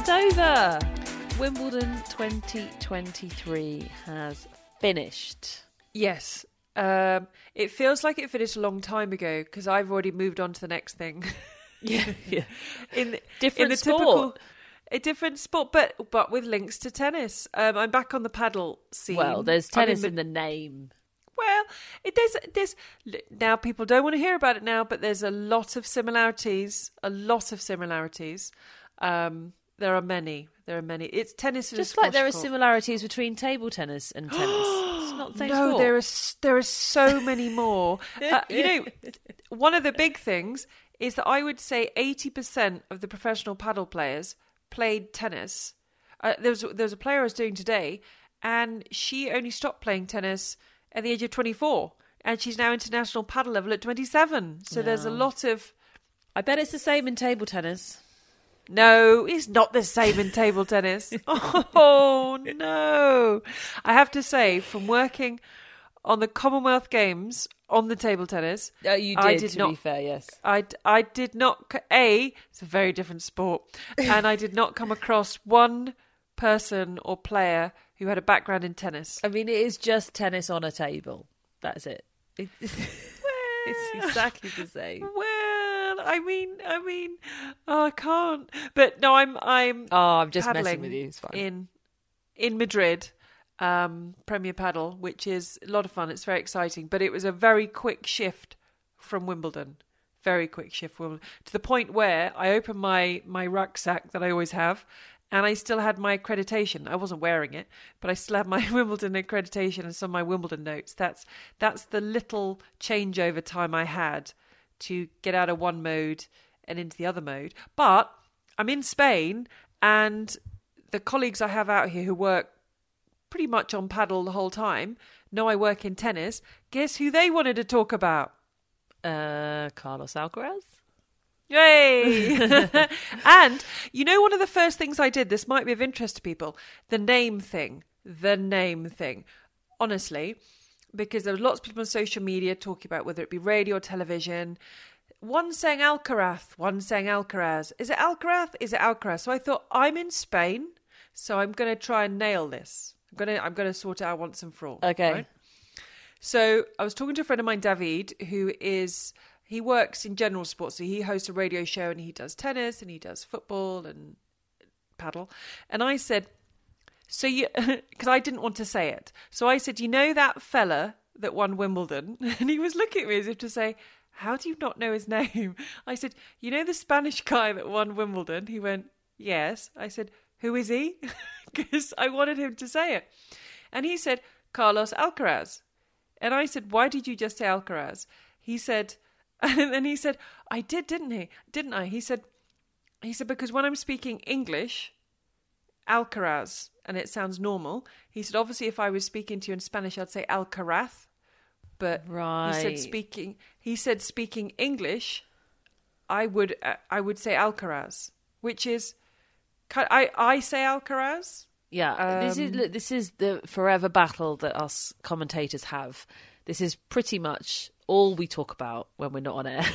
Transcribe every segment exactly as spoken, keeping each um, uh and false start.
It's over. Wimbledon twenty twenty-three has finished. Yes. Um, it feels like it finished a long time ago because I've already moved on to the next thing. Yeah, yeah. In the, different in the sport. Typical, a different sport, but but with links to tennis. Um, I'm back on the paddle scene. Well, there's tennis in, in the name. Well, it, there's there's now people don't want to hear about it now, but there's a lot of similarities. A lot of similarities. Um, there are many. There are many. It's tennis. Just like there are similarities between table tennis and tennis. It's not the same no, sport. there are there are so many more. uh, you know, one of the big things is that I would say eighty percent of the professional paddle players played tennis. Uh, there was there was a player I was doing today, and she only stopped playing tennis at the age of twenty-four, and she's now international paddle level at twenty-seven. So No. there's a lot of. I bet it's the same in table tennis. No, it's not the same in table tennis. Oh, no. I have to say, from working on the Commonwealth Games on the table tennis... Oh, you did, I did to not, be fair, yes. I, I did not... A, it's a very different sport. And I did not come across one person or player who had a background in tennis. I mean, it is just tennis on a table. That's it. It- It's exactly the same. Well, I mean, I mean, oh, I can't. But no, I'm, I'm. Oh, I'm just messing paddling with you. It's fine. in in Madrid, um, Premier Paddle, which is a lot of fun. It's very exciting, but it was a very quick shift from Wimbledon. Very quick shift from Wimbledon, to the point where I opened my my rucksack that I always have, and I still had my accreditation. I wasn't wearing it, but I still had my Wimbledon accreditation and some of my Wimbledon notes. That's that's the little changeover time I had to get out of one mode and into the other mode. But I'm in Spain, and the colleagues I have out here who work pretty much on paddle the whole time know I work in tennis. Guess who they wanted to talk about? Uh, Carlos Alcaraz? Yay! And you know, one of the first things I did, this might be of interest to people, the name thing. The name thing. Honestly, because there were lots of people on social media talking about whether it be radio or television. One saying Alcaraz, one saying Alcaraz. Is it Alcaraz? Is it Alcaraz? So I thought, I'm in Spain, so I'm going to try and nail this. I'm going to I'm going to sort it out once and for all. Okay. Right? So I was talking to a friend of mine, David, who is... He works in general sports, so he hosts a radio show and he does tennis and he does football and paddle. And I said, so you, because I didn't want to say it. So I said, you know that fella that won Wimbledon? And he was looking at me as if to say, how do you not know his name? I said, you know the Spanish guy that won Wimbledon? He went, yes. I said, who is he? Because I wanted him to say it. And he said, Carlos Alcaraz. And I said, why did you just say Alcaraz? He said... And then he said, I did, didn't he? Didn't I? He said, he said, because when I'm speaking English, Alcaraz, and it sounds normal. He said, obviously, if I was speaking to you in Spanish, I'd say Alcaraz. But right. he said speaking, he said speaking English, I would, uh, I would say Alcaraz, which is, I, I say Alcaraz. Yeah, Um, this is look, this is the forever battle that us commentators have. This is pretty much all we talk about when we're not on air.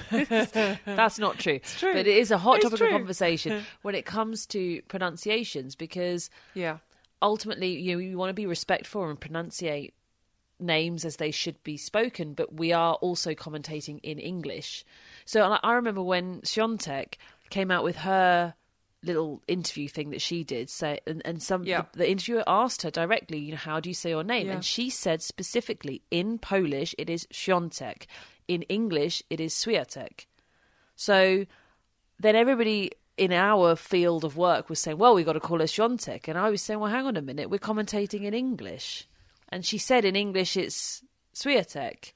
That's not true. It's true. But it is a hot It's topic true. of conversation when it comes to pronunciations, because Yeah. ultimately, you know, you want to be respectful and pronunciate names as they should be spoken, but we are also commentating in English. So I I remember when Świątek came out with her little interview thing that she did, say, and, and some Yeah. the, the interviewer asked her directly, you know, how do you say your name? Yeah. And she said specifically, in Polish it is Świątek, in English it is Swiatek. So then everybody in our field of work was saying, well, we've got to call her Świątek, and I was saying, well, hang on a minute, we're commentating in English. And she said in English it's Swiatek.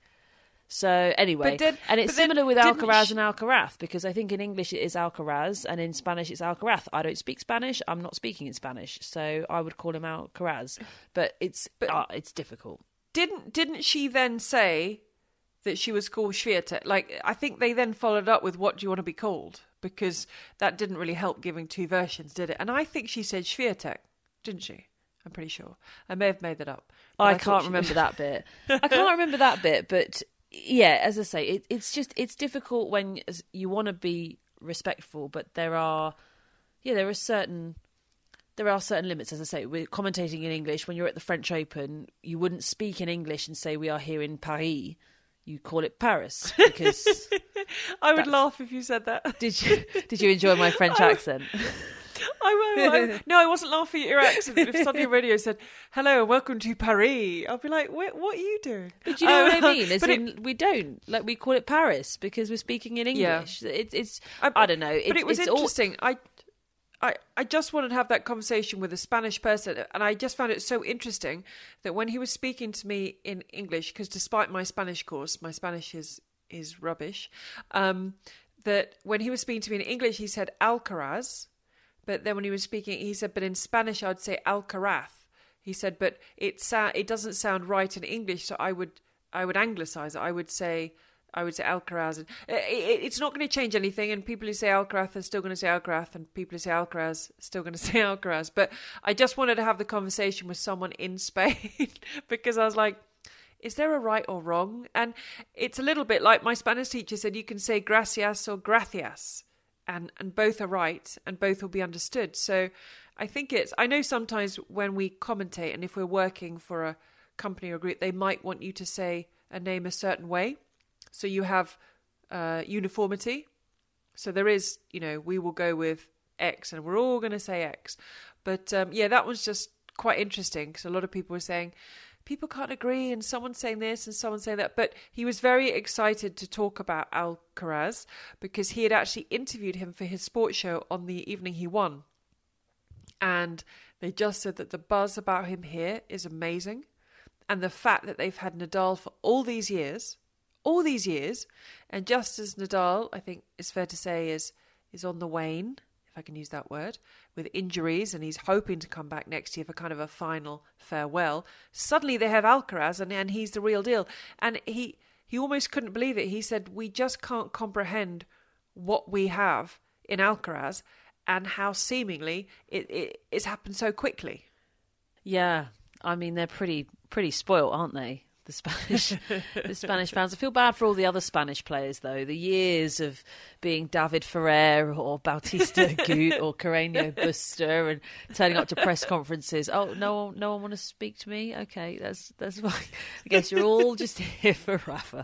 So anyway, But did- and it's but then similar with didn't Alcaraz sh- and Alcaraz, because I think in English it is Alcaraz and in Spanish it's Alcaraz. I don't speak Spanish. I'm not speaking in Spanish, so I would call him Alcaraz. But it's But- ah, it's difficult. Didn't didn't she then say that she was called Swiatek? Like, I think they then followed up with, what do you want to be called? Because that didn't really help giving two versions, did it? And I think she said Swiatek, didn't she? I'm pretty sure. I may have made that up. but I, thought can't she remember did. that bit. I can't remember that bit, but yeah, as I say, it, it's just it's difficult when you want to be respectful, but there are yeah, there are certain there are certain limits. As I say, we're commentating in English. When you're at the French Open, you wouldn't speak in English and say we are here in Paris. You call it Paris because I would laugh if you said that. Did you Did you enjoy my French I, accent? I, I, I, no, I wasn't laughing at your accent. If somebody on radio said, hello and welcome to Paris, I'll be like, what, what are you doing? But you know um, what I mean? As in, it, we don't. Like, we call it Paris because we're speaking in English. Yeah. It, it's, I, I don't know. It, but it was it's interesting. All... I, I, I just wanted to have that conversation with a Spanish person, and I just found it so interesting that when he was speaking to me in English, because despite my Spanish course, my Spanish is, is rubbish, um, that when he was speaking to me in English, he said Alcaraz. But then when he was speaking, he said, but in Spanish, I'd say Alcaraz. He said, but it sa- it doesn't sound right in English, so I would I would anglicize it. I would say I would say Alcaraz. And it, it, it's not going to change anything. And people who say Alcaraz are still going to say Alcaraz, and people who say Alcaraz are still going to say Alcaraz. But I just wanted to have the conversation with someone in Spain because I was like, is there a right or wrong? And it's a little bit like my Spanish teacher said, you can say gracias or gracias. And and both are right and both will be understood. So I think it's, I know sometimes when we commentate and if we're working for a company or group, they might want you to say a name a certain way. So you have uh, uniformity. So there is, you know, we will go with X and we're all going to say X. But um, yeah, that was just quite interesting because a lot of people were saying, people can't agree and someone's saying this and someone's saying that. But he was very excited to talk about Alcaraz because he had actually interviewed him for his sports show on the evening he won. And they just said that the buzz about him here is amazing. And the fact that they've had Nadal for all these years, all these years, and just as Nadal, I think it's fair to say, is is on the wane, if I can use that word, with injuries, and he's hoping to come back next year for kind of a final farewell. Suddenly they have Alcaraz, and, and he's the real deal. And he, he almost couldn't believe it. He said, we just can't comprehend what we have in Alcaraz and how seemingly it, it, it's happened so quickly. Yeah, I mean, they're pretty pretty spoilt, aren't they? The Spanish, the Spanish fans. I feel bad for all the other Spanish players, though. The years of being David Ferrer or Bautista Agut or Carreño Busta and turning up to press conferences. Oh, no one, no one want to speak to me. Okay, that's that's fine. I guess you're all just here for Rafa.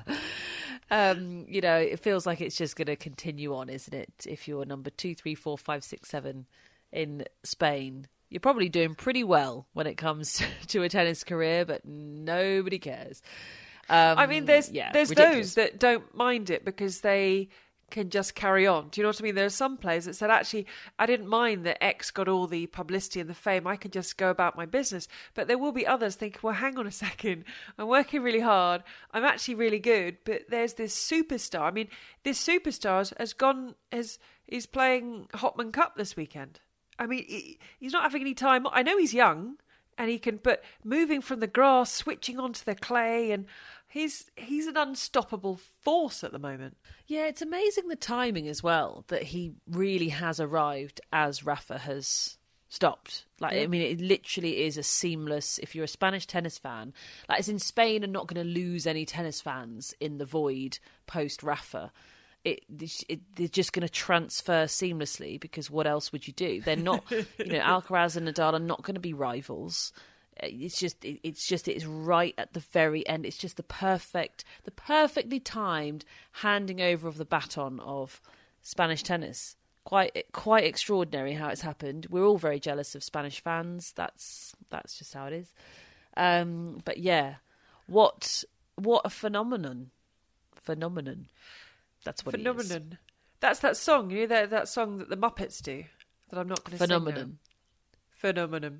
Um, you know, it feels like it's just going to continue on, isn't it? If you're number two, three, four, five, six, seven in Spain. You're probably doing pretty well when it comes to a tennis career, but nobody cares. Um, I mean, there's yeah, there's ridiculous. those that don't mind it because they can just carry on. Do you know what I mean? There are some players that said, actually, I didn't mind that X got all the publicity and the fame. I can just go about my business. But there will be others thinking, well, hang on a second. I'm working really hard. I'm actually really good. But there's this superstar. I mean, this superstar has gone, has is playing Hopman Cup this weekend. I mean, he, he's not having any time. I know he's young and he can, but moving from the grass, switching onto the clay, and he's he's an unstoppable force at the moment. Yeah, it's amazing the timing as well, that he really has arrived as Rafa has stopped. Like, yeah. I mean, it literally is a seamless, if you're a Spanish tennis fan, like it's in Spain and not going to lose any tennis fans in the void post Rafa. It, it, they're just going to transfer seamlessly because what else would you do? They're not, you know, Alcaraz and Nadal are not going to be rivals. It's just, it, it's just, it's right at the very end. It's just the perfect, the perfectly timed handing over of the baton of Spanish tennis. Quite, quite extraordinary how it's happened. We're all very jealous of Spanish fans. That's, that's just how it is. Um, but yeah, what, what a phenomenon, phenomenon. That's what Phenomenon. It is. That's that song, you know, that, that song that the Muppets do, that I'm not going to sing now. Phenomenon. Phenomenon.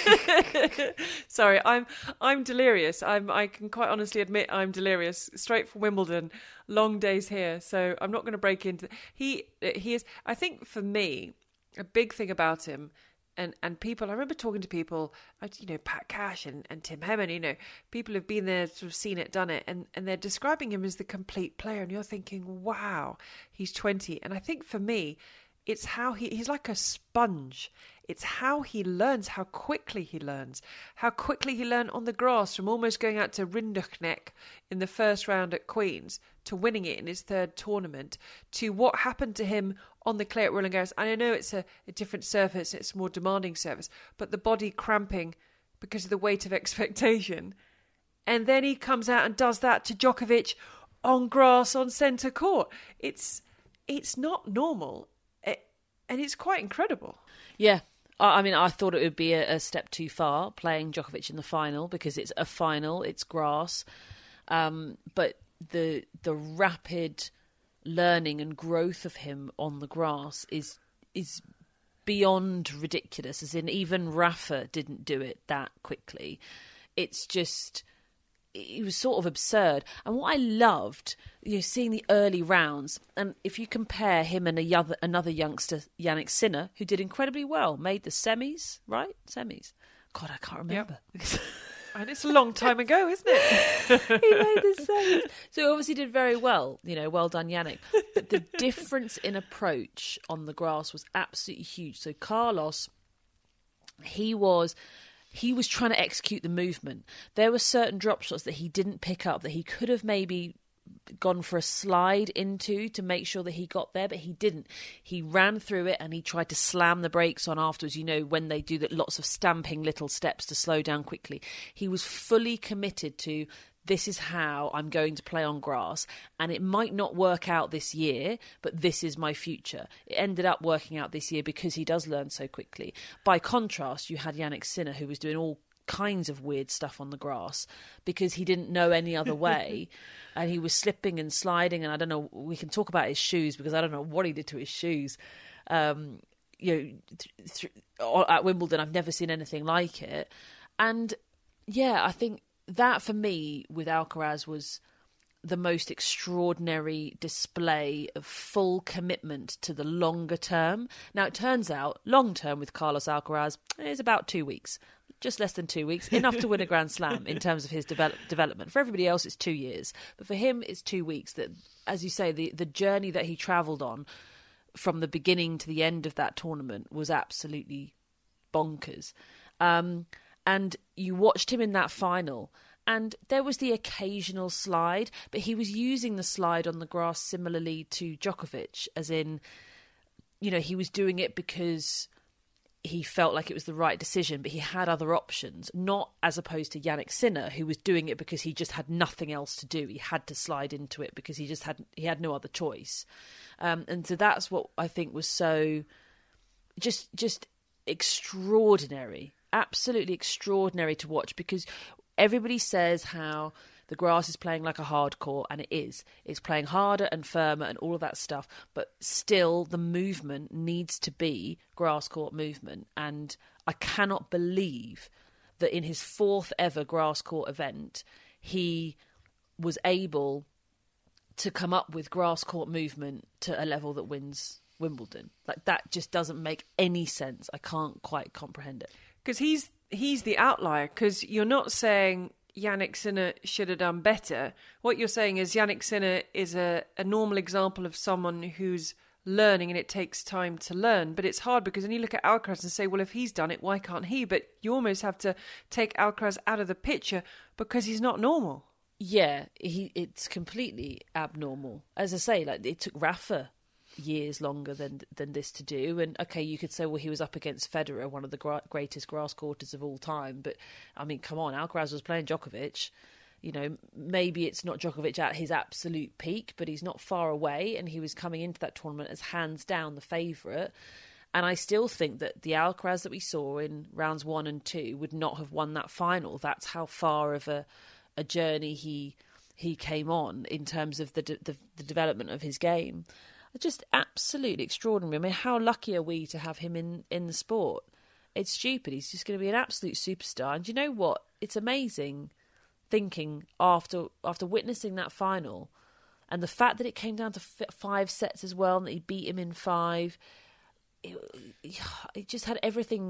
Sorry, I'm I'm delirious. I'm I can quite honestly admit I'm delirious. Straight from Wimbledon, long days here, so I'm not going to break into. He he is. I think for me, a big thing about him. And and people, I remember talking to people, you know, Pat Cash and, and Tim Hemmon, you know, people have been there, sort of seen it, done it, and, and they're describing him as the complete player. And you're thinking, wow, he's twenty. And I think for me, it's how he, he's like a sponge. It's how he learns, how quickly he learns, how quickly he learned on the grass from almost going out to Rinderknecht in the first round at Queen's to winning it in his third tournament, to what happened to him on the clay at Roland Garros. And I know it's a, a different surface, it's a more demanding surface, but the body cramping because of the weight of expectation. And then he comes out and does that to Djokovic on grass on centre court. It's it's not normal, it, and it's quite incredible. Yeah. I mean, I thought it would be a, a step too far playing Djokovic in the final because it's a final, it's grass. Um, but the the rapid learning and growth of him on the grass is is beyond ridiculous. As in, even Rafa didn't do it that quickly. It's just, it was sort of absurd. And what I loved, you know, seeing the early rounds, and if you compare him and a other, another youngster, Yannick Sinner, who did incredibly well, made the semis, right? Semis. God, I can't remember. Yep. And it's a long time ago, isn't it? He made the semis. So he obviously did very well, you know, well done, Yannick. But the difference in approach on the grass was absolutely huge. So Carlos, he was... He was trying to execute the movement. There were certain drop shots that he didn't pick up that he could have maybe gone for a slide into to make sure that he got there, but he didn't. He ran through it and he tried to slam the brakes on afterwards, you know, when they do that, lots of stamping little steps to slow down quickly. He was fully committed to, this is how I'm going to play on grass, and it might not work out this year, but this is my future. It ended up working out this year because he does learn so quickly. By contrast, you had Yannick Sinner, who was doing all kinds of weird stuff on the grass because he didn't know any other way, and he was slipping and sliding, and I don't know, we can talk about his shoes because I don't know what he did to his shoes. Um, you know, th- th- at Wimbledon, I've never seen anything like it. And yeah, I think that for me with Alcaraz was the most extraordinary display of full commitment to the longer term. Now, it turns out long term with Carlos Alcaraz is about two weeks, just less than two weeks, enough to win a Grand Slam in terms of his develop- development. For everybody else, it's two years. But for him, it's two weeks. That, as you say, the, the journey that he travelled on from the beginning to the end of that tournament was absolutely bonkers. Um And you watched him in that final, and there was the occasional slide, but he was using the slide on the grass similarly to Djokovic, as in, you know, he was doing it because he felt like it was the right decision, but he had other options, not as opposed to Yannick Sinner, who was doing it because he just had nothing else to do. He had to slide into it because he just had he had no other choice. Um, and so that's what I think was so just just extraordinary. Absolutely extraordinary to watch, because everybody says how the grass is playing like a hard court, and it is. It's playing harder and firmer and all of that stuff, but still the movement needs to be grass court movement. And I cannot believe that in his fourth ever grass court event, he was able to come up with grass court movement to a level that wins Wimbledon. Like, that just doesn't make any sense. I can't quite comprehend it. Because he's he's the outlier, because you're not saying Yannick Sinner should have done better. What you're saying is Yannick Sinner is a, a normal example of someone who's learning, and it takes time to learn. But it's hard because then you look at Alcaraz and say, well, if he's done it, why can't he? But you almost have to take Alcaraz out of the picture because he's not normal. Yeah, he it's completely abnormal. As I say, like, it took Rafa years longer than than this to do, and okay, you could say, well, he was up against Federer, one of the gra- greatest grass courters of all time, but I mean, come on, Alcaraz was playing Djokovic. You know, maybe it's not Djokovic at his absolute peak, but he's not far away, and he was coming into that tournament as hands down the favourite. And I still think that the Alcaraz that we saw in rounds one and two would not have won that final. That's how far of a a journey he he came on in terms of the de- the, the development of his game. Just absolutely extraordinary. I mean, how lucky are we to have him in, in the sport? It's stupid. He's just going to be an absolute superstar. And you know what? It's amazing thinking after after witnessing that final, and the fact that it came down to f- five sets as well, and that he beat him in five. It, it just had everything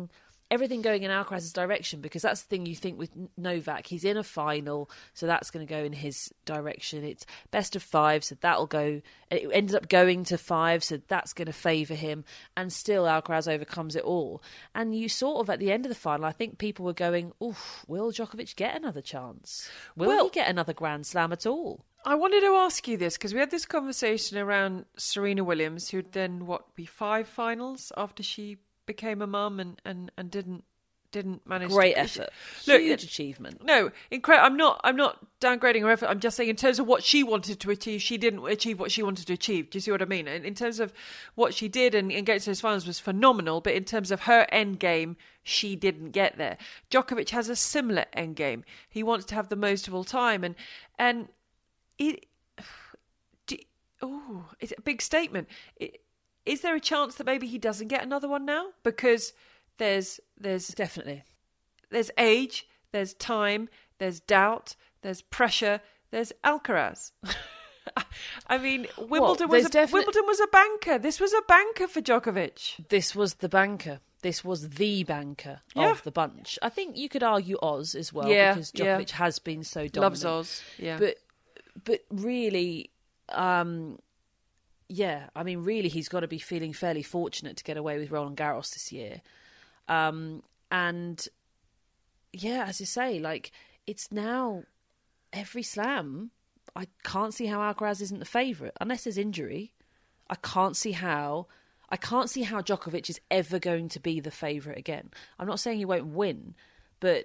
everything going in Alcaraz's direction, because that's the thing you think with Novak. He's in a final, so that's going to go in his direction. It's best of five, so that'll go. It ended up going to five, so that's going to favour him. And still, Alcaraz overcomes it all. And you sort of, at the end of the final, I think people were going, oof, will Djokovic get another chance? Will Well, he get another Grand Slam at all? I wanted to ask you this because we had this conversation around Serena Williams, who'd then, what, be five finals after she became a mum and, and, and didn't didn't manage Great to... effort. Look, Huge achievement. No, incredible. I'm not. I'm not downgrading her effort. I'm just saying, in terms of what she wanted to achieve, she didn't achieve what she wanted to achieve. Do you see what I mean? In, in terms of what she did and, and getting to those finals was phenomenal. But in terms of her end game, she didn't get there. Djokovic has a similar end game. He wants to have the most of all time, and and it. Oh, it's a big statement. It, is there a chance that maybe he doesn't get another one now? Because there's there's Definitely. there's age, there's time, there's doubt, there's pressure, there's Alcaraz. I mean, Wimbledon Well, was a, there's definite- Wimbledon was a banker. This was a banker for Djokovic. This was the banker. This was the banker Yeah. of the bunch. I think you could argue Oz as well, Yeah, because yeah. Djokovic has been so dominant. Loves Oz. Yeah. But but really, um, yeah, I mean, really, he's got to be feeling fairly fortunate to get away with Roland Garros this year. Um, and yeah, as you say, like, it's now every slam. I can't see how Alcaraz isn't the favourite unless there's injury. I can't see how. I can't see how Djokovic is ever going to be the favourite again. I'm not saying he won't win, but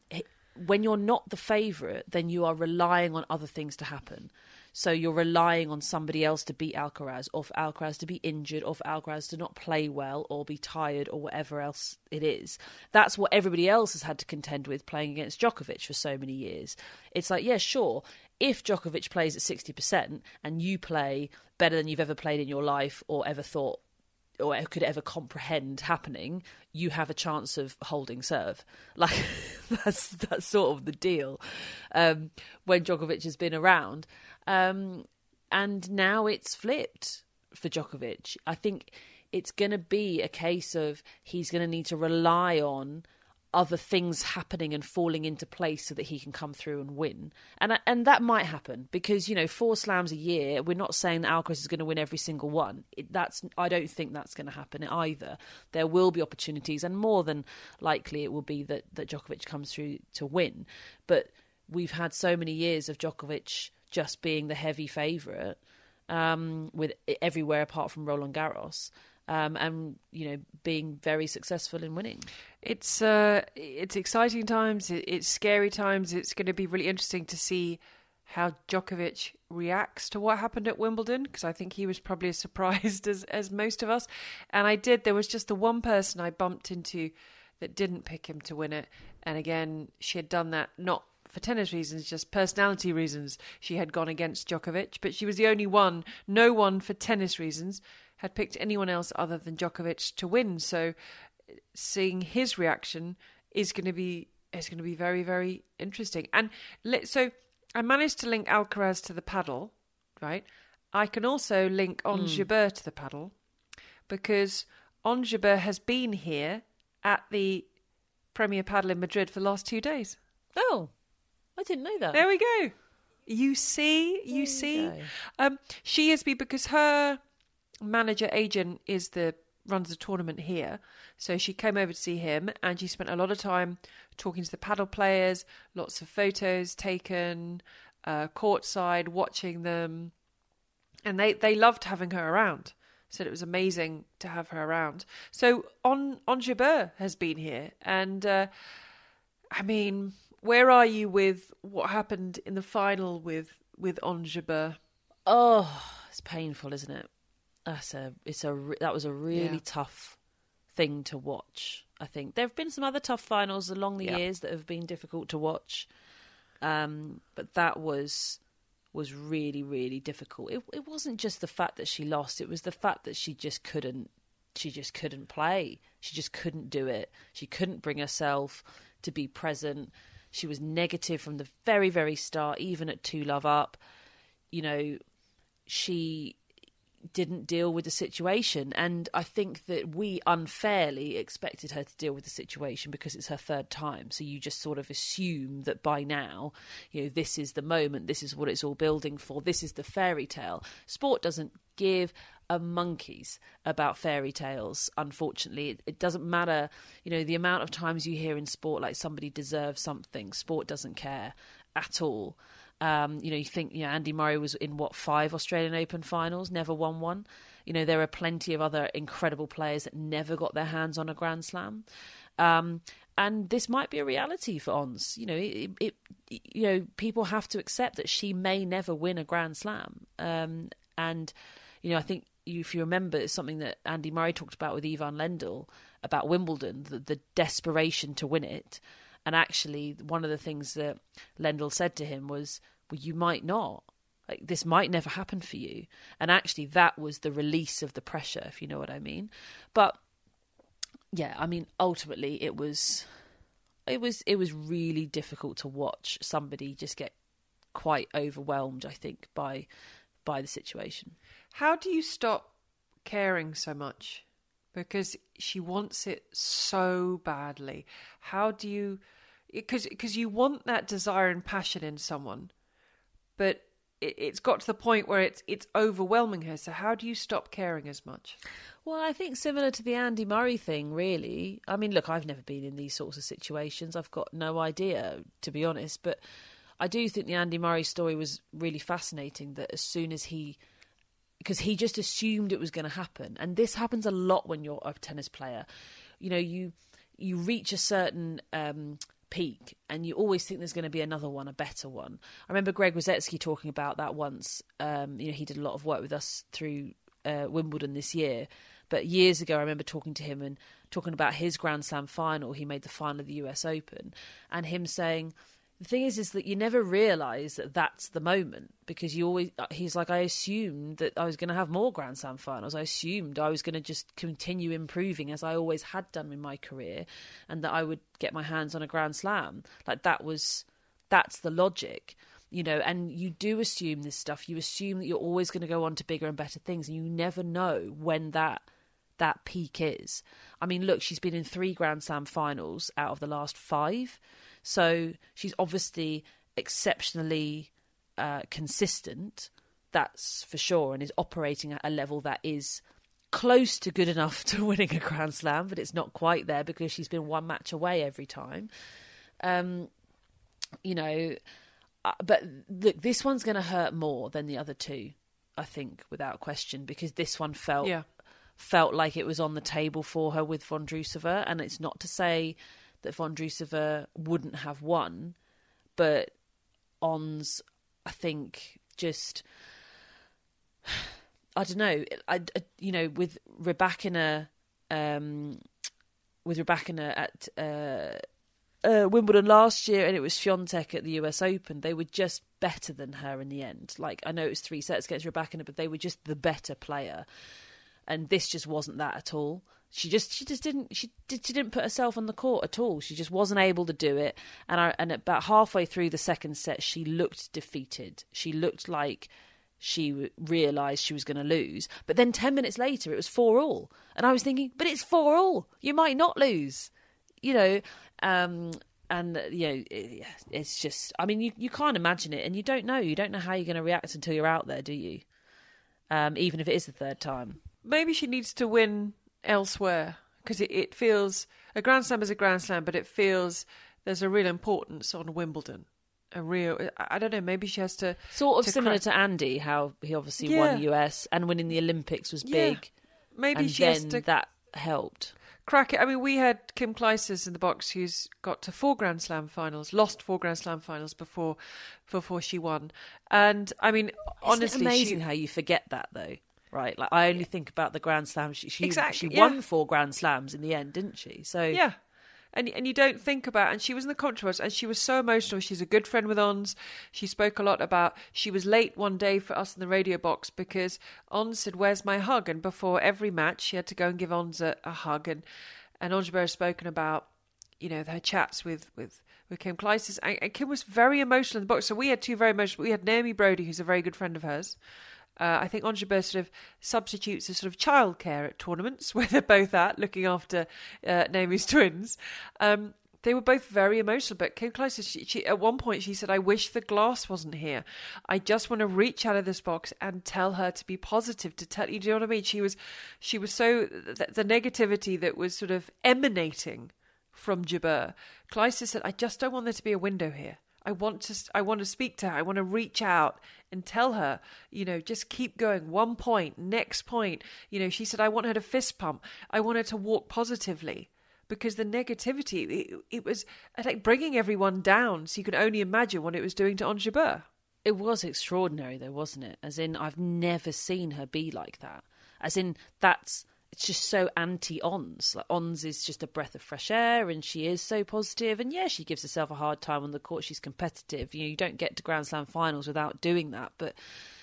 when you're not the favourite, then you are relying on other things to happen. So you're relying on somebody else to beat Alcaraz, or for Alcaraz to be injured, or for Alcaraz to not play well, or be tired, or whatever else it is. That's what everybody else has had to contend with playing against Djokovic for so many years. It's like, yeah, sure, if Djokovic plays at sixty percent and you play better than you've ever played in your life or ever thought or could ever comprehend happening, you have a chance of holding serve. Like, that's that's sort of the deal um, when Djokovic has been around. Um, and now it's flipped for Djokovic. I think it's going to be a case of he's going to need to rely on other things happening and falling into place so that he can come through and win. And and that might happen because, you know, four slams a year, we're not saying that Alcaraz is going to win every single one. It, that's I don't think that's going to happen either. There will be opportunities, and more than likely it will be that, that Djokovic comes through to win. But we've had so many years of Djokovic just being the heavy favourite um, with everywhere apart from Roland Garros. Um, and, you know, being very successful in winning. It's uh, it's exciting times. It's scary times. It's going to be really interesting to see how Djokovic reacts to what happened at Wimbledon, because I think he was probably as surprised as, as most of us. And I did. There was just the one person I bumped into that didn't pick him to win it. And again, she had done that not for tennis reasons, just personality reasons. She had gone against Djokovic, but she was the only one. No one for tennis reasons had picked anyone else other than Djokovic to win. So seeing his reaction is going to be is going to be very, very interesting. And let, so I managed to link Alcaraz to the paddle, right? I can also link Ons Mm. Jabeur to the paddle, because Ons Jabeur has been here at the Premier Paddle in Madrid for the last two days. Oh, I didn't know that. There we go. You see, you There you see. go. Um, she has been, because her manager agent is the runs the tournament here, so she came over to see him, and she spent a lot of time talking to the paddle players, lots of photos taken uh, courtside, watching them, and they they loved having her around. Said it was amazing to have her around. So on Ons Jabeur has been here, and uh, I mean, where are you with what happened in the final with with Ons Jabeur? Oh, it's painful, isn't it? That's a, it's a, re- that was a really Yeah. tough thing to watch. I think there have been some other tough finals along the Yeah. years that have been difficult to watch, um, but that was was really, really difficult. It, it wasn't just the fact that she lost; it was the fact that she just couldn't, she just couldn't play. She just couldn't do it. She couldn't bring herself to be present. She was negative from the very, very start, even at two love up. You know, she. didn't deal with the situation. And I think that we unfairly expected her to deal with the situation because it's her third time. So you just sort of assume that by now, you know, this is the moment, this is what it's all building for, this is the fairy tale. Sport doesn't give a monkeys about fairy tales, unfortunately. It, it doesn't matter, you know, the amount of times you hear in sport like somebody deserves something. Sport doesn't care at all. Um, you know, you think, you know, Andy Murray was in, what, five Australian Open finals, never won one. You know, there are plenty of other incredible players that never got their hands on a Grand Slam. Um, and this might be a reality for Ons. You know, it, it, you know, people have to accept that she may never win a Grand Slam. Um, and, you know, I think if you remember, it's something that Andy Murray talked about with Ivan Lendl about Wimbledon, the, the desperation to win it. And actually, one of the things that Lendl said to him was, well, you might not. Like, this might never happen for you. And actually, that was the release of the pressure, if you know what I mean. But, yeah, I mean, ultimately, it was it was, it was really difficult to watch somebody just get quite overwhelmed, I think, by by the situation. How do you stop caring so much? Because she wants it so badly. How do you... Because because you want that desire and passion in someone, but it, it's got to the point where it's it's overwhelming her. So how do you stop caring as much? Well, I think similar to the Andy Murray thing, really. I mean, look, I've never been in these sorts of situations. I've got no idea, to be honest. But I do think the Andy Murray story was really fascinating, that as soon as he... because he just assumed it was going to happen. And this happens a lot when you're a tennis player. You know, you you reach a certain um, peak and you always think there's going to be another one, a better one. I remember Greg Rosetsky talking about that once. Um, you know, he did a lot of work with us through uh, Wimbledon this year. But years ago, I remember talking to him and talking about his Grand Slam final. He made the final of the U S Open. And him saying... the thing is, is that you never realise that that's the moment, because you always, he's like, I assumed that I was going to have more Grand Slam finals. I assumed I was going to just continue improving as I always had done in my career, and that I would get my hands on a Grand Slam. Like, that was, that's the logic, you know, and you do assume this stuff. You assume that you're always going to go on to bigger and better things, and you never know when that, that peak is. I mean, look, she's been in three Grand Slam finals out of the last five. So she's obviously exceptionally uh, consistent, that's for sure, and is operating at a level that is close to good enough to winning a Grand Slam, but it's not quite there because she's been one match away every time. Um, you know, uh, but look, this one's going to hurt more than the other two, I think, without question, because this one felt... Yeah. felt like it was on the table for her with Vondrousova. And it's not to say that Vondrousova wouldn't have won, but Ons, I think, just, I don't know, I, I, you know, with Rybakina, um, with Rybakina at uh, uh, Wimbledon last year, and it was Świątek at the U S Open, they were just better than her in the end. Like, I know it was three sets against Rybakina, but they were just the better player. And this just wasn't that at all. She just, she just didn't, she did, she didn't put herself on the court at all. She just wasn't able to do it. And I, and about halfway through the second set, she looked defeated. She looked like she realised she was going to lose. But then ten minutes later, it was four all, and I was thinking, but it's four all. You might not lose, you know. Um, and you know, it, it's just, I mean, you you can't imagine it, and you don't know. You don't know how you're going to react until you're out there, do you? Um, even if it is the third time. Maybe she needs to win elsewhere, because it, it feels, a Grand Slam is a Grand Slam, but it feels there's a real importance on Wimbledon. A real, I don't know, maybe she has to... Sort of to similar crack... to Andy, how he obviously yeah. won U S and winning the Olympics was yeah. big. Maybe and she then has to... that helped. Crack it. I mean, we had Kim Clijsters in the box, who's got to four Grand Slam finals, lost four Grand Slam finals before before she won. And, I mean, honestly... Isn't it amazing she... how you forget that, though? Right, like I only think about the Grand Slam. She she, exactly, she yeah. won four Grand Slams in the end, didn't she? So yeah, and and you don't think about. And she was in the controversy, and she was so emotional. She's a good friend with Ons. She spoke a lot about. She was late one day for us in the radio box because Ons said, "Where's my hug?" And before every match, she had to go and give Ons a, a hug. And and Ons Jabeur has spoken about, you know, her chats with with. with Kim Clijsters, and, and Kim was very emotional in the box. So we had two very emotional. We had Naomi Brody, who's a very good friend of hers. Uh, I think Ons Jabeur sort of substitutes a sort of childcare at tournaments where they're both at, looking after uh, Naomi's twins. Um, they were both very emotional, but Kim Clijsters, she, she, at one point she said, I wish the glass wasn't here. I just want to reach out of this box and tell her to be positive, to tell you, do you know what I mean? She was, she was so, the, the negativity that was sort of emanating from Jabeur. Clijsters said, I just don't want there to be a window here. I want to I want to speak to her. I want to reach out and tell her, you know, just keep going. One point, next point. You know, she said, I want her to fist pump. I want her to walk positively, because the negativity, it, it was like bringing everyone down. So you can only imagine what it was doing to Ons Jabeur. It was extraordinary though, wasn't it? As in, I've never seen her be like that. As in, that's... It's just so anti-Ons. Like, Ons is just a breath of fresh air, and she is so positive. And yeah, she gives herself a hard time on the court. She's competitive. You know, you don't get to Grand Slam finals without doing that. But,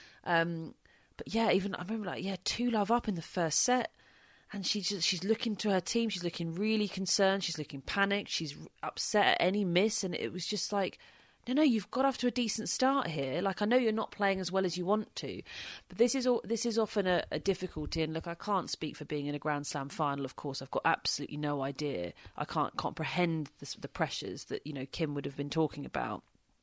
um, but yeah, even I remember like yeah, two love up in the first set, and she just she's looking to her team. She's looking really concerned. She's looking panicked. She's upset at any miss, and it was just like, no, no, you've got off to a decent start here. Like, I know you're not playing as well as you want to, but this is all, this is often a, a difficulty. And look, I can't speak for being in a Grand Slam final. Of course, I've got absolutely no idea. I can't comprehend the, the pressures that, you know, Kim would have been talking about.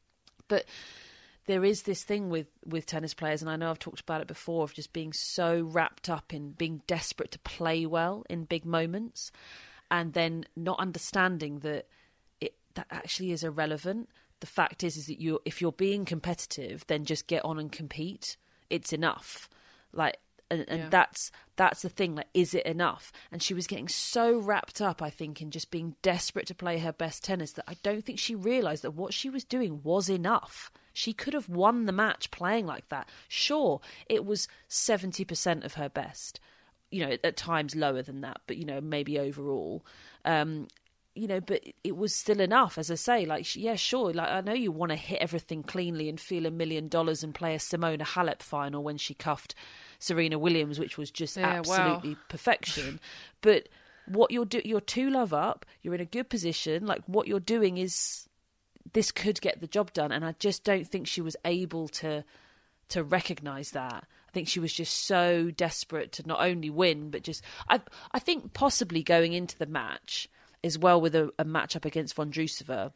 But there is this thing with, with tennis players, and I know I've talked about it before, of just being so wrapped up in being desperate to play well in big moments, and then not understanding that it that actually is irrelevant. The fact is, is that you, if you're being competitive, then just get on and compete. It's enough. Like, and, and yeah. that's that's the thing. Like, is it enough? And she was getting so wrapped up, I think, in just being desperate to play her best tennis that I don't think she realised that what she was doing was enough. She could have won the match playing like that. Sure, it was seventy percent of her best. You know, at times lower than that, but you know, maybe overall. Um, You know, but it was still enough, as I say. Like, yeah, sure. Like, I know you want to hit everything cleanly and feel a million dollars and play a Simona Halep final when she cuffed Serena Williams, which was just yeah, absolutely wow. perfection. But what you're do, you're two love up. You're in a good position. Like, what you're doing is, this could get the job done. And I just don't think she was able to to recognise that. I think she was just so desperate to not only win, but just I I think possibly going into the match as well with a, a matchup against Vondrousova,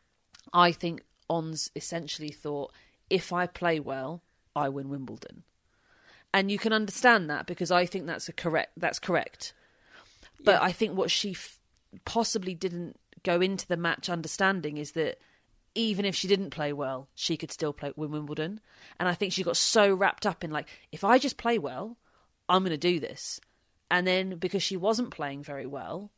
I think Ons essentially thought, if I play well, I win Wimbledon. And you can understand that, because I think that's a correct. That's correct. But yeah. I think what she f- possibly didn't go into the match understanding is that even if she didn't play well, she could still play win Wimbledon. And I think she got so wrapped up in like, if I just play well, I'm going to do this. And then because she wasn't playing very well,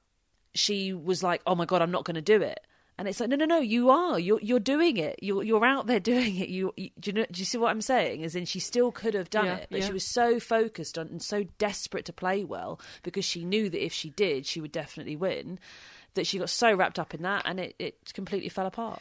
she was like, oh my God, I'm not going to do it. And it's like, no, no, no, you are. You're you're doing it. You're you're out there doing it. You, you do you know? Do you see what I'm saying? As in, she still could have done yeah, it, but yeah. she was so focused on and so desperate to play well, because she knew that if she did, she would definitely win, that she got so wrapped up in that, and it, it completely fell apart.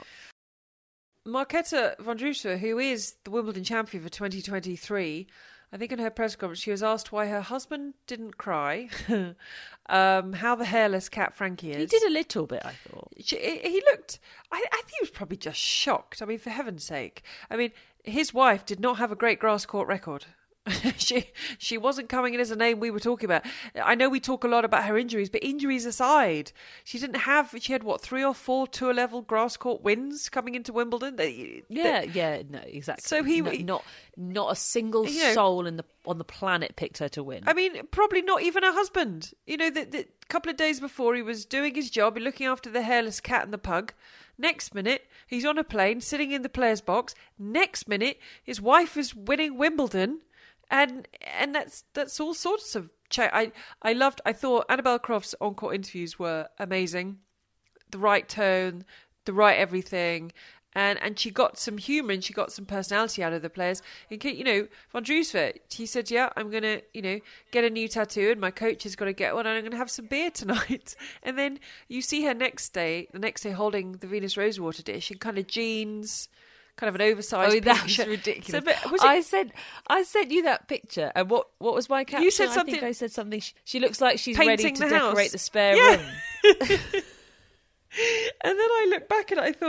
Marketa Vondrousova, who is the Wimbledon champion for twenty twenty-three, I think in her press conference she was asked why her husband didn't cry, um, how the hairless cat Frankie is. He did a little bit, I thought. She, he looked, I, I think he was probably just shocked. I mean, for heaven's sake. I mean, his wife did not have a great grass court record. she she wasn't coming in as a name we were talking about. I know we talk a lot about her injuries, but injuries aside, she didn't have, she had what, three or four tour level grass court wins coming into Wimbledon? They, yeah, they, yeah, no, exactly. So he, no, he not not a single you know, soul in the on the planet picked her to win. I mean, probably not even her husband. You know, the, the couple of days before he was doing his job, looking after the hairless cat and the pug. Next minute, he's on a plane, sitting in the player's box. Next minute, his wife is winning Wimbledon. And and that's that's all sorts of check. I I loved. I thought Annabelle Croft's on-court interviews were amazing, the right tone, the right everything, and and she got some humour and she got some personality out of the players. And you know, Vondrousova, he said, "Yeah, I'm gonna you know get a new tattoo, and my coach has got to get one, and I'm gonna have some beer tonight." And then you see her next day, the next day holding the Venus Rosewater dish in kind of jeans. Kind of an oversized oh, that picture. was ridiculous. So, but was it... I sent, I sent you that picture, and what, what was my caption? You said something. I think I said something. She, she looks like she's Painting ready to the decorate house. the spare yeah. room. And then I looked back and I thought,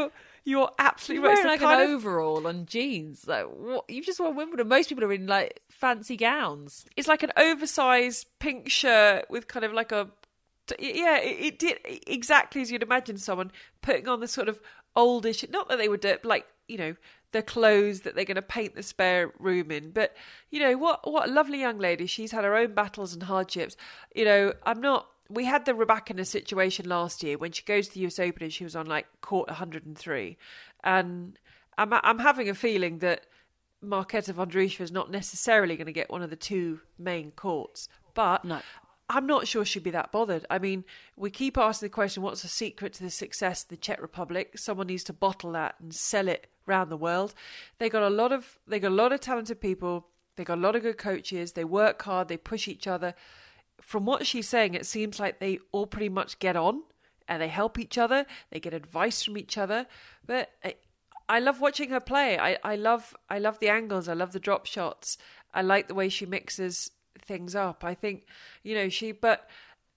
You're absolutely You're right. wearing It's like the an kind of- overall and jeans. Like, what? You just won Wimbledon. Most people are in like fancy gowns. It's like an oversized pink shirt with kind of like a yeah. It, it did exactly as you'd imagine someone putting on the sort of oldish. Not that they would do it, but like you know the clothes that they're going to paint the spare room in. But you know what? What a lovely young lady. She's had her own battles and hardships. You know, I'm not. We had the Rebecca situation last year when she goes to the U S Open and she was on like court one hundred and three, and I'm I'm having a feeling that Marketa Vondrousova is not necessarily going to get one of the two main courts, but No. I'm not sure she'd be that bothered. I mean, we keep asking the question, what's the secret to the success of the Czech Republic? Someone needs to bottle that and sell it around the world. They got a lot of they got a lot of talented people. They got a lot of good coaches. They work hard. They push each other. From what she's saying, it seems like they all pretty much get on and they help each other. They get advice from each other. But I, I love watching her play. I, I love I love the angles. I love the drop shots. I like the way she mixes things up. I think, you know, she, but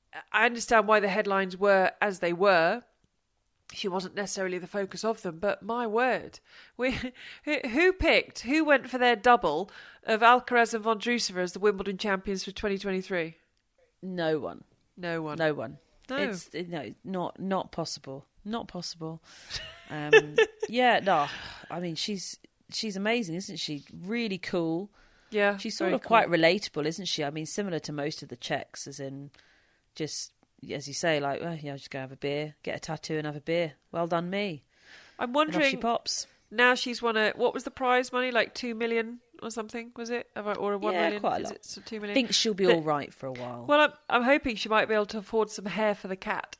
I understand why the headlines were as they were. She wasn't necessarily the focus of them, but my word, we who, who picked, who went for their double of Alcaraz and Vondrousova as the Wimbledon champions for twenty twenty-three? No one. No one. No one. No. It's no, not not possible. Not possible. Um, yeah, no. I mean, she's she's amazing, isn't she? Really cool. Yeah, She's sort very of cool. quite relatable, isn't she? I mean, similar to most of the Czechs, as in just as you say, like, oh, yeah, just go have a beer, get a tattoo, and have a beer. Well done, me. I'm And off she wondering pops. now she's won a, what was the prize money? Like two million or something, was it? Have I- Or a one Yeah, million? quite a Is lot. it so two million? I think she'll be But- all right for a while. Well, I'm, I'm hoping she might be able to afford some hair for the cat.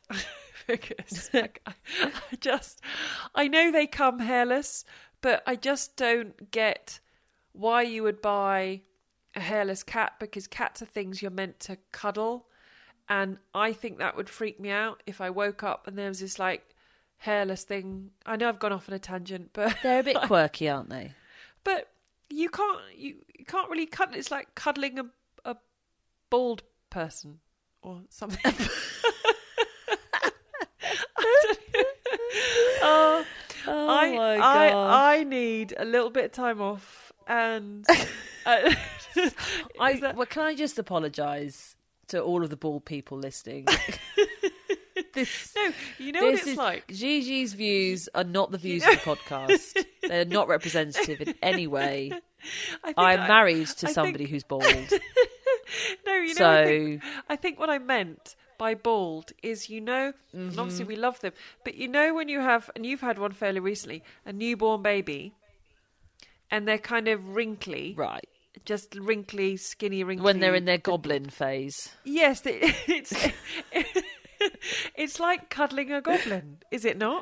Because like, I, I just, I know they come hairless, but I just don't get why you would buy a hairless cat, because cats are things you're meant to cuddle. And I think that would freak me out if I woke up and there was this like hairless thing. I know I've gone off on a tangent, but They're a bit quirky, aren't they? but you can't you, you can't really cuddle. It's like cuddling a a bald person or something. oh, Oh I, my I god! I need a little bit of time off, and uh, I, is that- well, can I just apologise to all of the bald people listening? this, no, you know what this it's is, like. Gigi's views are not the views of the podcast. They're not representative in any way. I think I'm I- married to I somebody think- who's bald. No, you know, So- I, think, I think what I meant by bald is, you know, and Mm-hmm. obviously we love them, but you know when you have, and you've had one fairly recently, a newborn baby, and they're kind of wrinkly, Right. just wrinkly, skinny, wrinkly. When they're in their goblin phase. Yes, it, it's it's like cuddling a goblin, is it not?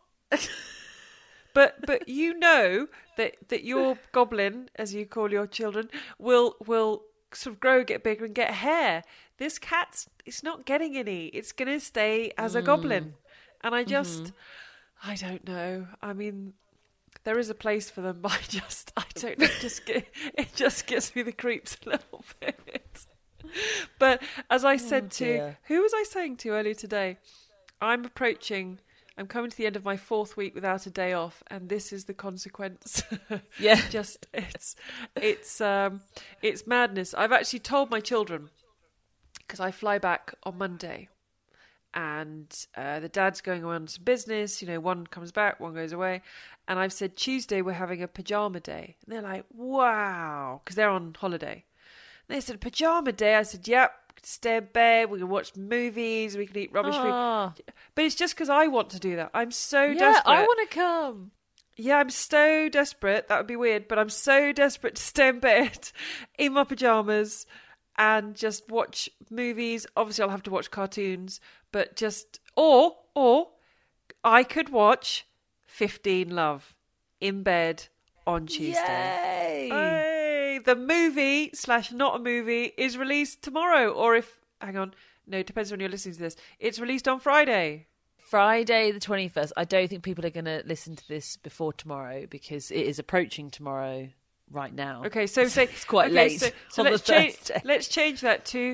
But but you know that, that your goblin, as you call your children, will will sort of grow, get bigger, and get hair. This cat's it's not getting any. It's going to stay as a goblin, and I just I don't know. I mean, there is a place for them, but I just I don't know. It just get, it just gives me the creeps a little bit. But as I said to dear. who was I saying to earlier today, I'm approaching. I'm coming to the end of my fourth week without a day off, and this is the consequence. Yeah. Just it's it's um it's madness. I've actually told my children, because I fly back on Monday, and uh, the dad's going away on some business. You know, one comes back, one goes away, and I've said Tuesday we're having a pajama day, and they're like, "Wow," because they're on holiday. And they said pajama day. I said, "Yep." Stay in bed, we can watch movies, we can eat rubbish Ah. food. But it's just because I want to do that. I'm so Yeah, desperate. I want to come. Yeah, I'm so desperate. That would be weird, but I'm so desperate to stay in bed in my pajamas and just watch movies. Obviously, I'll have to watch cartoons, but just or or I could watch fifteen Love in bed on Tuesday. Yay! Hey, the movie slash not a movie is released tomorrow, or if hang on, no, it depends when you're listening to this. It's released on Friday. Friday the twenty-first. I don't think people are going to listen to this before tomorrow because it is approaching tomorrow right now. Okay, so say It's quite okay, late So, so on the let's change. Thursday. Let's change that to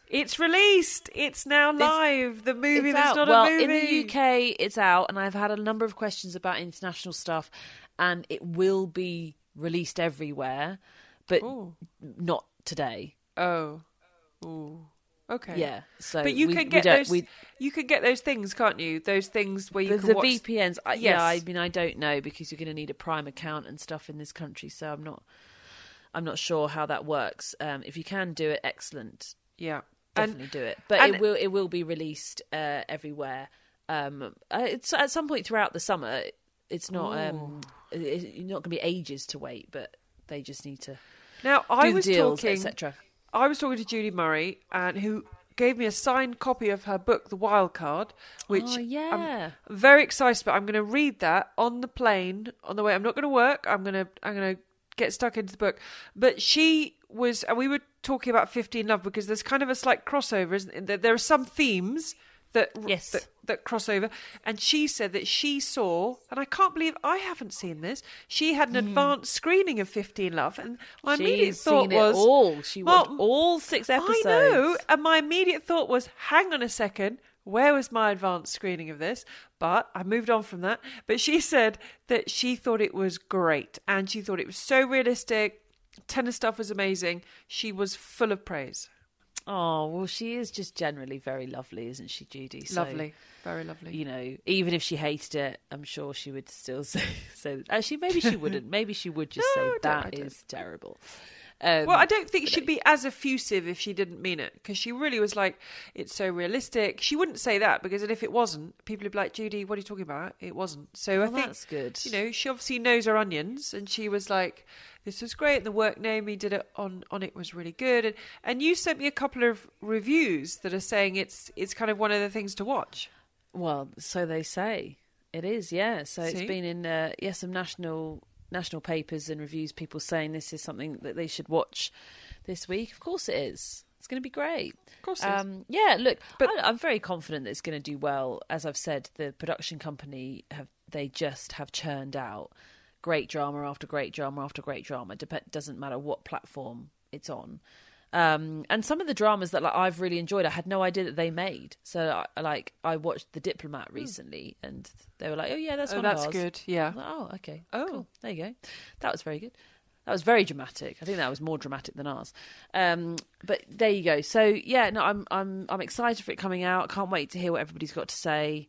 It's released. It's now live. It's, the movie it's that's out. not well, a movie. In the U K, it's out, and I've had a number of questions about international stuff, and it will be released everywhere, but Ooh. not today. Oh. Ooh. Okay. Yeah. So, but you we, can get we those. We, you can get those things, can't you? Those things where you the, can the watch... V P Ns. I, yes. Yeah. I mean, I don't know because you're going to need a Prime account and stuff in this country, so I'm not. I'm not sure how that works. Um, if you can do it, excellent. Yeah. Definitely and, do it. But and, it will. It will be released uh, everywhere. Um, uh, it's at some point throughout the summer. It's not. Um, it, you're not going to be ages to wait, but they just need to. Now I do was the deals, talking. et cetera. I was talking to Judy Murray, and who gave me a signed copy of her book, The Wild Card, which oh, yeah. I'm very excited about. I'm going to read that on the plane on the way. I'm not going to work. I'm going to. I'm going to get stuck into the book. But she was, and we were talking about fifteen Love because there's kind of a slight crossover, isn't there? There are some themes that yes. that, that cross over, and she said that she saw, and I can't believe I haven't seen this. She had an mm. advanced screening of fifteen Love, and my She's immediate thought seen was, it all. She well, watched all six episodes. I know, and my immediate thought was, hang on a second. Where was my advanced screening of this? But I moved on from that. But she said that she thought it was great, and she thought it was so realistic. Tennis stuff was amazing. She was full of praise. Oh, well, she is just generally very lovely, isn't she, Judy? So, lovely. Very lovely. You know, even if she hated it, I'm sure she would still say... So, actually, maybe she wouldn't. Maybe she would just no, say, that that is terrible. Um, well, I don't think she'd be as effusive if she didn't mean it, because she really was like, it's so realistic. She wouldn't say that, because if it wasn't, people would be like, Judy, what are you talking about? It wasn't. So well, I think, that's good. You know, she obviously knows her onions, and she was like, this was great. The work Naomi did it on, on it was really good. And, and you sent me a couple of reviews that are saying it's it's kind of one of the things to watch. Well, so they say. It is, yeah. So See? It's been in, uh, yeah, some national... national papers and reviews, people saying this is something that they should watch this week. Of course it is. It's going to be great. Of course it um, is. Yeah, look, but I, I'm very confident that it's going to do well. As I've said, the production company, have they just have churned out great drama after great drama after great drama. Dep- doesn't matter what platform it's on. Um, and some of the dramas that like I've really enjoyed, I had no idea that they made. So, I, like, I watched The Diplomat recently, and they were like, "Oh yeah, that's oh, one that's of ours." good. Yeah. Like, oh, okay. Oh, cool. There you go. That was very good. That was very dramatic. I think that was more dramatic than ours. Um, but there you go. So yeah, no, I'm I'm I'm excited for it coming out. I can't wait to hear what everybody's got to say,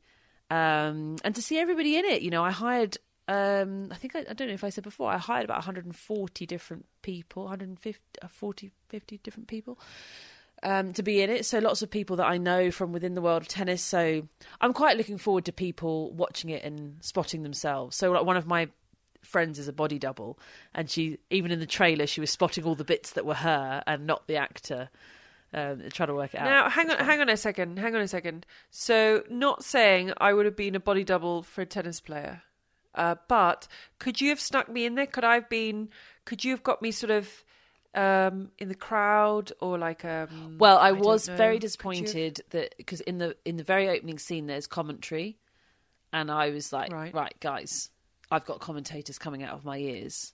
um, and to see everybody in it. You know, I hired. Um, I think I, I don't know if I said before. I hired about one hundred forty different people, one hundred fifty, forty, fifty different people um, to be in it. So lots of people that I know from within the world of tennis. So I'm quite looking forward to people watching it and spotting themselves. So like one of my friends is a body double, and she, even in the trailer, she was spotting all the bits that were her and not the actor. Um, trying to work it out. Now, hang on, hang on a second, hang on a second. So, not saying I would have been a body double for a tennis player, uh, but could you have snuck me in there? Could I have been? Could you have got me sort of um, in the crowd, or like? Um, well, I, I was don't know. very disappointed that because in the in the very opening scene there's commentary, and I was like, right, right guys, I've got commentators coming out of my ears.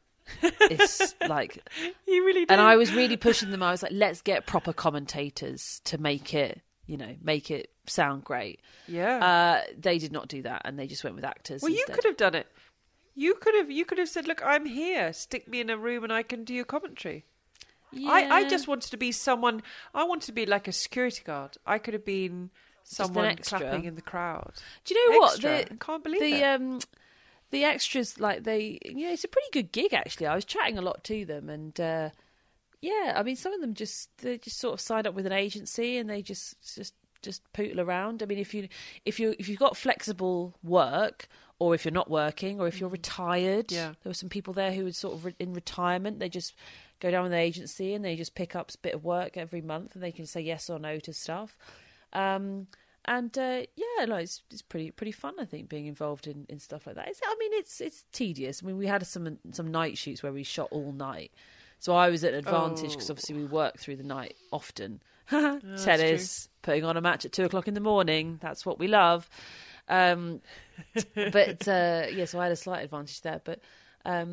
It's like you really do. And I was really pushing them. I was like, let's get proper commentators to make it, you know, make it sound great. Yeah. Uh, they did not do that, and they just went with actors. Well, instead. you could have done it. You could have. You could have said, "Look, I'm here. Stick me in a room, and I can do your commentary." Yeah. I, I just wanted to be someone. I wanted to be like a security guard. I could have been someone clapping in the crowd. Do you know Extra. what? The, I can't believe the, it. Um, The extras, like they, you know, it's a pretty good gig actually. I was chatting a lot to them, and uh, yeah, I mean, some of them just they just sort of signed up with an agency and they just just just pootle around. I mean, if you if you if you've got flexible work, or if you're not working, or if you're retired, yeah. There were some people there who were sort of re- in retirement. They just go down with the agency and they just pick up a bit of work every month, and they can say yes or no to stuff. Um, And uh, yeah, no, it's it's pretty pretty fun. I think being involved in, in stuff like that. It's, I mean, it's it's tedious. I mean, we had some some night shoots where we shot all night, so I was at an advantage because oh. obviously we work through the night often. Oh, Tennis, putting on a match at two o'clock in the morning. That's what we love. Um, but uh, yeah, so I had a slight advantage there. But um,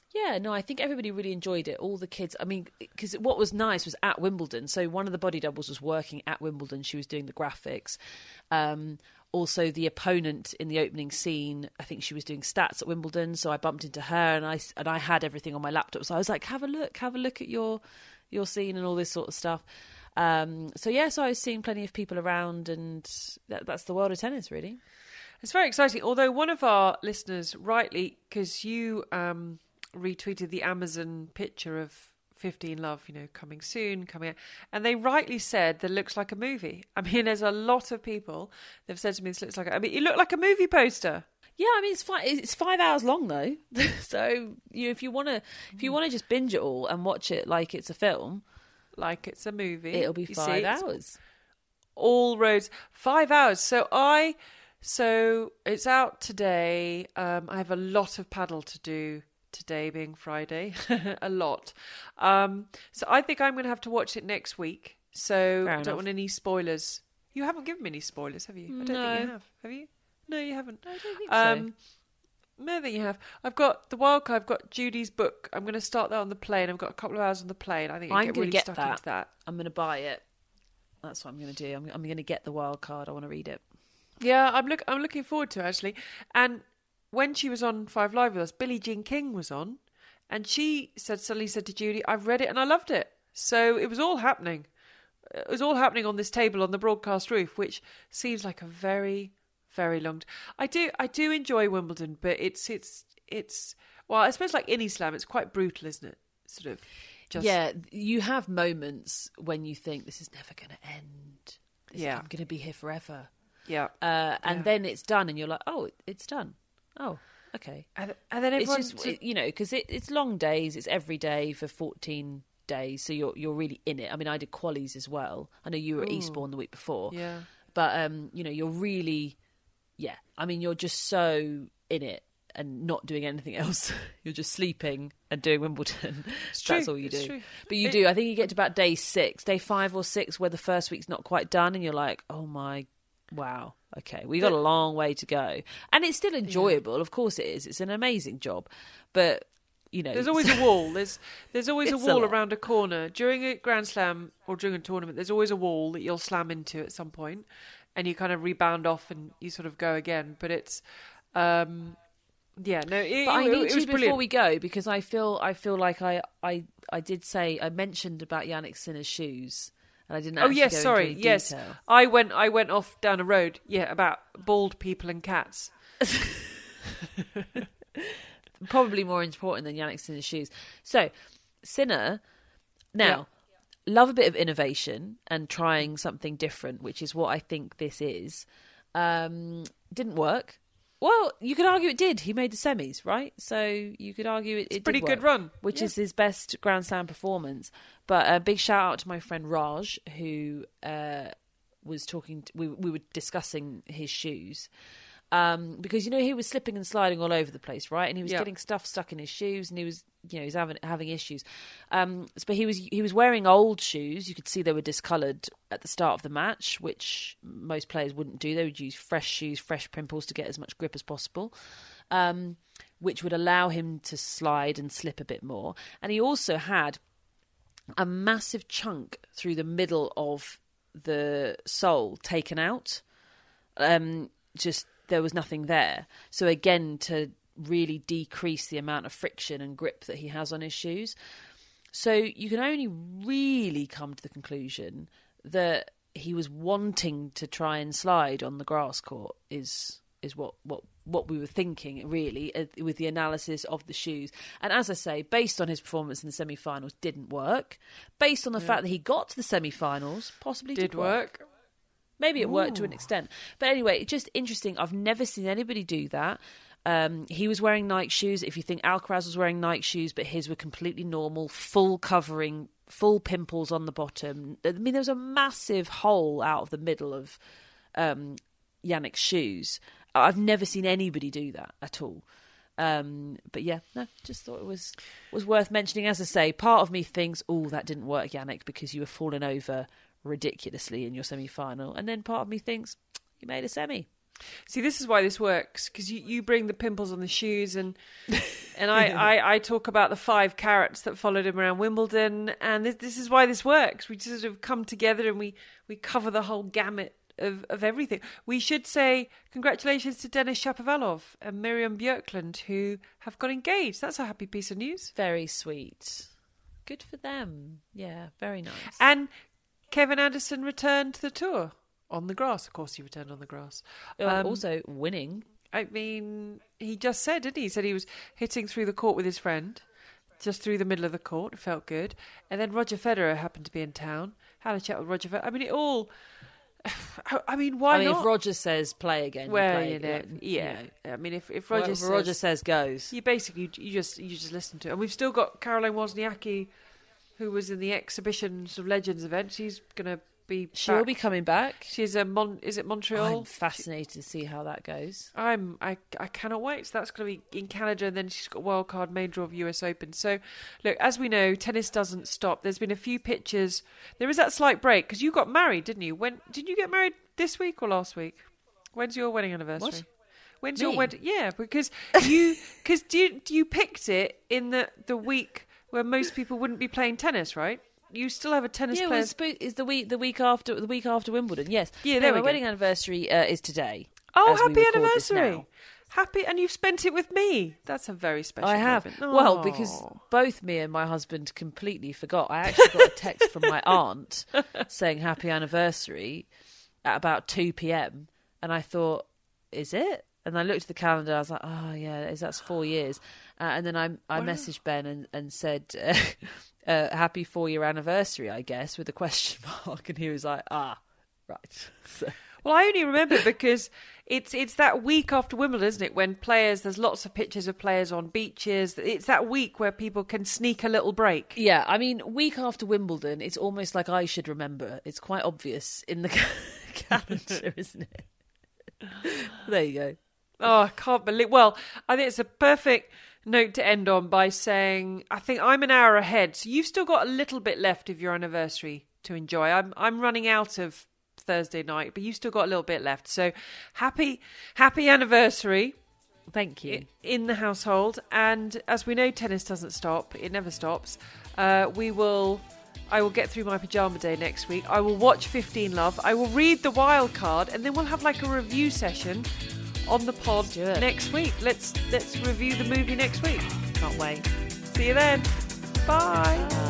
Yeah, no, I think everybody really enjoyed it. All the kids, I mean, because what was nice was at Wimbledon. So one of the body doubles was working at Wimbledon. She was doing the graphics. Um, also, the opponent in the opening scene, I think she was doing stats at Wimbledon. So I bumped into her, and I and I had everything on my laptop. So I was like, "Have a look, have a look at your your scene and all this sort of stuff." Um, so yeah, so I was seeing plenty of people around, and that, that's the world of tennis, really. It's very exciting. Although one of our listeners, rightly, because you um, retweeted the Amazon picture of fifteen Love, you know, coming soon, coming out, and they rightly said that it looks like a movie. I mean, there's a lot of people that have said to me, this looks like, a, I mean, it looked like a movie poster. Yeah, I mean, it's five, it's five hours long though. So you know, if you want to, if you want to just binge it all and watch it like it's a film, like it's a movie, it'll be five see, hours. All roads, five hours. So I, so it's out today. Um, I have a lot of paddle to do today, being Friday, a lot. Um, so I think I'm going to have to watch it next week. So Fair I don't enough. want any spoilers. You haven't given me any spoilers, have you? I don't No. think you have. Have you? No, you haven't. I don't think Um, no, that you have. I've got the wild card. I've got Judy's book. I'm going to start that on the plane. I've got a couple of hours on the plane. I think I I'm get gonna really get stuck that. into that. I'm going to buy it. That's what I'm going to do. I'm, I'm going to get the wild card. I want to read it. Yeah, I'm look. I'm looking forward to it, actually. And when she was on Five Live with us, Billie Jean King was on, and she said suddenly said to Judy, "I've read it and I loved it." So it was all happening. It was all happening on this table on the broadcast roof, which seems like a very, very long. T- I do, I do enjoy Wimbledon, but it's, it's, it's. Well, I suppose like any slam, it's quite brutal, isn't it? Sort of. Just, Yeah, you have moments when you think this is never going to end. This, Yeah. I'm going to be here forever. Yeah. Uh, and Yeah. then it's done, and you're like, oh, it's done. Oh, okay. And, and then It's everyone, just, you know, because it, it's long days. It's every day for fourteen days, so you're you're really in it. I mean, I did qualies as well. I know you were at Ooh. Eastbourne the week before. yeah. But, um, you know, you're really, yeah. I mean, you're just so in it and not doing anything else. You're just sleeping and doing Wimbledon. It's That's true, all you it's do. true. But you It- do. I think you get to about day six, day five or six, where the first week's not quite done, and you're like, oh my, wow, okay, we got a long way to go. And it's still enjoyable. Of course it is. It's an amazing job. But, you know. There's always a wall. There's there's always a It's a wall lot. around a corner. During a Grand Slam or during a tournament, there's always a wall that you'll slam into at some point, and you kind of rebound off and you sort of go again. But it's, um, yeah, no, it, But I it- need it to was before brilliant. we go, because I feel I feel like I, I I did say I mentioned about Yannick Sinner's shoes, and I didn't. Oh Actually yes, go sorry, into any yes. detail. I went I went off down a road, yeah, about bald people and cats. Probably more important than Yannick Sinner's shoes. So, Sinner, now, love a bit of innovation and trying something different, which is what I think this is. Um, didn't work. Well, you could argue it did. He made the semis, right? So you could argue it, it Pretty did good work, run, which yeah. is his best Grand Slam performance. But a big shout out to my friend Raj, who uh, was talking. To, we we were discussing his shoes. Um, because, you know, he was slipping and sliding all over the place, right? And he was Yeah. getting stuff stuck in his shoes, and he was, you know, he was having having issues. Um, but he was he was wearing old shoes. You could see they were discoloured at the start of the match, which most players wouldn't do. They would use fresh shoes, fresh pimples to get as much grip as possible, um, which would allow him to slide and slip a bit more. And he also had a massive chunk through the middle of the sole taken out. Um, just there was nothing there. So again, to really decrease the amount of friction and grip that he has on his shoes. So you can only really come to the conclusion that he was wanting to try and slide on the grass court is is what, what, what we were thinking, really, uh, with the analysis of the shoes. And as I say, based on his performance in the semi-finals, didn't work. Based on the fact that he got to the semi-finals, possibly did, Did work. Maybe it worked to an Ooh. extent. But anyway, it's just interesting. I've never seen anybody do that. Um, he was wearing Nike shoes. If you think Alcaraz was wearing Nike shoes, but his were completely normal, full covering, full pimples on the bottom. I mean, there was a massive hole out of the middle of um, Yannick's shoes. I've never seen anybody do that at all. Um, but yeah, no, just thought it was was worth mentioning. As I say, part of me thinks, oh, that didn't work, Yannick, because you were falling over ridiculously in your semi-final, and then part of me thinks you made a semi. See, this is why this works, because you, you bring the pimples on the shoes, and and I, I, I talk about the five carats that followed him around Wimbledon, and this, this is why this works. We sort of come together and we, we cover the whole gamut of, of everything. We should say congratulations to Denis Shapovalov and Miriam Björklund, who have got engaged. That's a happy piece of news. Very sweet. Good for them. Yeah, very nice. And Kevin Anderson returned to the tour. On the grass, of course, he returned on the grass. Uh, Um, also winning. I mean, he just said, didn't he? He said he was hitting through the court with his friend, just through the middle of the court. It felt good. And then Roger Federer happened to be in town. Had a chat with Roger Federer. I mean, it all... I mean, why I mean, not? if Roger says play again, well, you play you know, again. yeah. You know. I mean, if, if Roger, Whatever says, Roger says goes. you basically you just you just listen to it. And we've still got Caroline Wozniacki, who was in the exhibition sort of Legends event. She's going to be She'll back. be coming back. She's a Mon. Is it Montreal? I'm fascinated to see how that goes. I'm I I cannot wait. So that's going to be in Canada, and then she's got wild card main draw of U S Open. So, look, as we know, tennis doesn't stop. There's been a few pictures. There is that slight break because you got married, didn't you? When did you get married? This week or last week? When's your wedding anniversary? What? When's Me? your wedding? Yeah, because you because do you, you picked it in the the week where most people wouldn't be playing tennis, right? You still have a tennis Yeah, player. well, it's, it's the week the week after the week after Wimbledon. Yes. Yeah, No, there my we go. wedding anniversary uh, is today. Oh, as we happy record this anniversary! now. Happy, and you've spent it with me. That's a very special. I have. moment. Well, Aw. because both me and my husband completely forgot. I actually got a text from my aunt saying happy anniversary at about two p.m. and I thought, is it? And I looked at the calendar. I was like, oh yeah, that's four years. Uh, and then I I Wow. messaged Ben and and said, uh, uh, happy four year anniversary, I guess, with a question mark. And he was like, ah, right. So, Well, I only remember because it's it's that week after Wimbledon, isn't it? When players, there's lots of pictures of players on beaches. It's that week where people can sneak a little break. yeah, I mean, week after Wimbledon, it's almost like I should remember. It's quite obvious in the calendar, isn't it? There you go. Oh, I can't believe. Well, I think it's a perfect note to end on by saying I think I'm an hour ahead, so you've still got a little bit left of your anniversary to enjoy. I'm I'm running out of Thursday night, but you've still got a little bit left. So happy happy anniversary. Thank you. In the household, and as we know, tennis doesn't stop. It never stops. Uh, we will I will get through my pyjama day next week. I will watch fifteen Love. I will read the wild card, and then we'll have like a review session on the pod Do it. next week. Let's let's review the movie next week. Can't wait. See you then. Bye. Bye.